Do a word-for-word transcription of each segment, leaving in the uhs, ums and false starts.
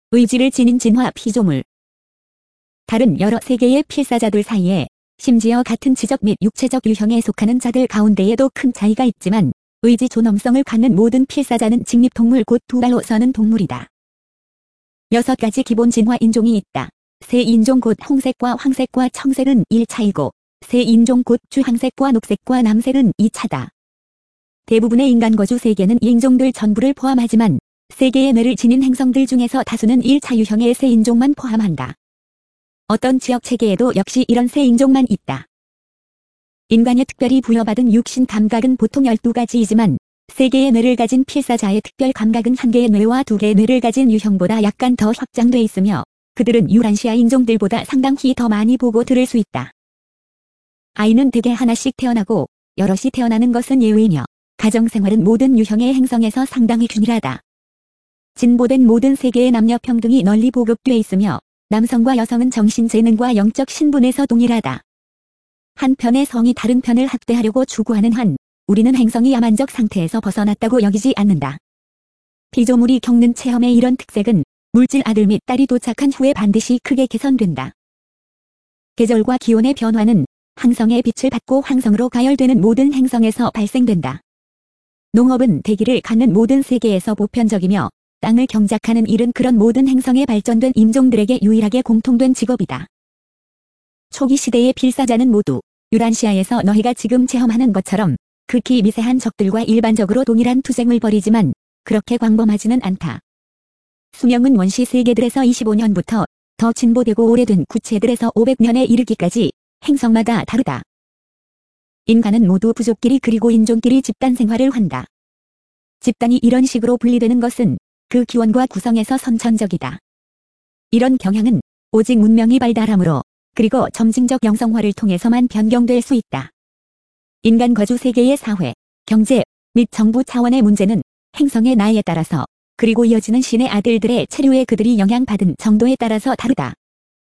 의지를 지닌 진화 피조물. 다른 여러 세계의 필사자들 사이에 심지어 같은 지적 및 육체적 유형에 속하는 자들 가운데에도 큰 차이가 있지만 의지 존엄성을 갖는 모든 필사자는 직립동물 곧 두 발로 서는 동물이다. 여섯 가지 기본 진화 인종이 있다. 새 인종 곧 홍색과 황색과 청색은 일 차이고 새 인종 곧 주황색과 녹색과 남색은 이 차다. 대부분의 인간 거주 세계는 이 인종들 전부를 포함하지만 세계의 뇌를 지닌 행성들 중에서 다수는 일 차 유형의 새 인종만 포함한다. 어떤 지역 체계에도 역시 이런 새 인종만 있다. 인간이 특별히 부여받은 육신 감각은 보통 열두 가지이지만 세 개의 뇌를 가진 필사자의 특별 감각은 한 개의 뇌와 두 개의 뇌를 가진 유형보다 약간 더 확장돼 있으며 그들은 유란시아 인종들보다 상당히 더 많이 보고 들을 수 있다. 아이는 대개 하나씩 태어나고 여럿이 태어나는 것은 예외이며 가정생활은 모든 유형의 행성에서 상당히 균일하다. 진보된 모든 세계의 남녀 평등이 널리 보급돼 있으며 남성과 여성은 정신 재능과 영적 신분에서 동일하다. 한 편의 성이 다른 편을 학대하려고 추구하는 한 우리는 행성이 야만적 상태에서 벗어났다고 여기지 않는다. 피조물이 겪는 체험의 이런 특색은 물질 아들 및 딸이 도착한 후에 반드시 크게 개선된다. 계절과 기온의 변화는 항성의 빛을 받고 항성으로 가열되는 모든 행성에서 발생된다. 농업은 대기를 갖는 모든 세계에서 보편적이며 땅을 경작하는 일은 그런 모든 행성에 발전된 인종들에게 유일하게 공통된 직업이다. 초기 시대의 필사자는 모두 유란시아에서 너희가 지금 체험하는 것처럼 극히 미세한 적들과 일반적으로 동일한 투쟁을 벌이지만 그렇게 광범하지는 않다. 수명은 원시 세계들에서 이십오 년부터 더 진보되고 오래된 구체들에서 오백 년에 이르기까지 행성마다 다르다. 인간은 모두 부족끼리 그리고 인종끼리 집단 생활을 한다. 집단이 이런 식으로 분리되는 것은 그 기원과 구성에서 선천적이다. 이런 경향은 오직 문명이 발달함으로 그리고 점진적 영성화를 통해서만 변경될 수 있다. 인간 거주 세계의 사회, 경제 및 정부 차원의 문제는 행성의 나이에 따라서 그리고 이어지는 신의 아들들의 체류에 그들이 영향받은 정도에 따라서 다르다.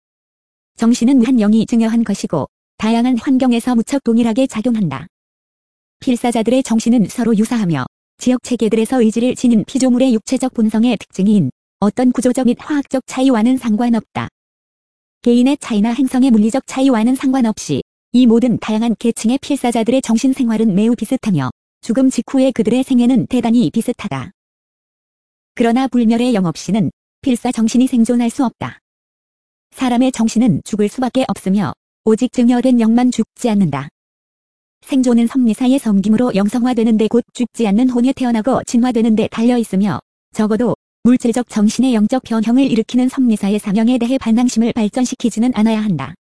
정신은 한 영이 증여한 것이고 다양한 환경에서 무척 동일하게 작용한다. 필사자들의 정신은 서로 유사하며 지역 체계들에서 의지를 지닌 피조물의 육체적 본성의 특징인 어떤 구조적 및 화학적 차이와는 상관없다. 개인의 차이나 행성의 물리적 차이와는 상관없이 이 모든 다양한 계층의 필사자들의 정신생활은 매우 비슷하며 죽음 직후의 그들의 생애는 대단히 비슷하다. 그러나 불멸의 영 없이는 필사 정신이 생존할 수 없다. 사람의 정신은 죽을 수밖에 없으며 오직 증여된 영만 죽지 않는다. 생존은 섭리사의 섬김으로 영성화되는데 곧 죽지 않는 혼에 태어나고 진화되는데 달려있으며 적어도 물질적 정신의 영적 변형을 일으키는 섭리사의 사명에 대해 반항심을 발전시키지는 않아야 한다.